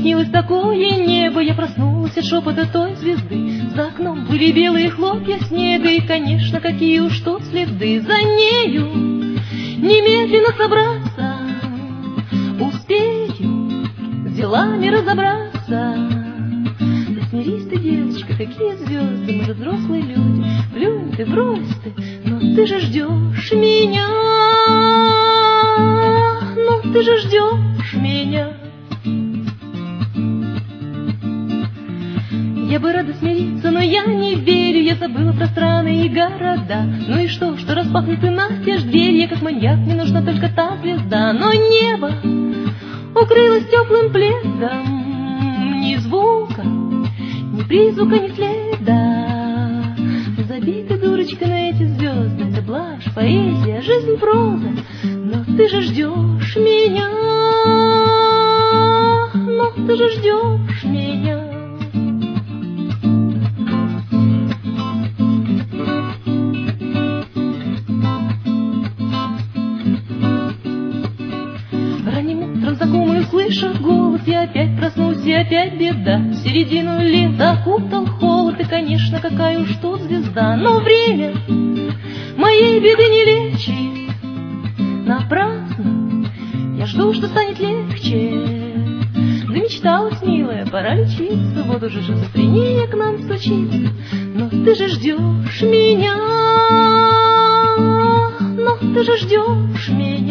снилось такое небо, я проснулась от шепота той звезды. За окном были белые хлопья снега, и, конечно, какие уж тут следы. За нею немедленно собраться, успею с делами разобраться. Да смирись ты, девочка, какие звезды, мы же взрослые люди. Плюнь ты, брось ты, но ты же ждешь меня. Но ты же ждешь меня. Я бы рада смириться, но я не верю. Я забыла про страны и города. Ну и что распахнуты настежь двери. Я как маньяк, мне нужна только та звезда. Но небо укрылось теплым пледом. Ни звука, ни призвука, ни следа. Забита дурочка на эти звезды. Это блажь, поэзия, жизнь, проза. Но ты же ждешь меня. Но ты же ждешь меня. Знакомый, услышав голос, я опять проснулась, и опять беда. В середину лета окутал холод, и, конечно, какая уж тут звезда. Но время моей беды не лечит напрасно. Я жду, что станет легче. Замечталась, милая, пора лечиться. Вот уже шизофрения к нам стучится. Но ты же ждешь меня. Но ты же ждешь меня.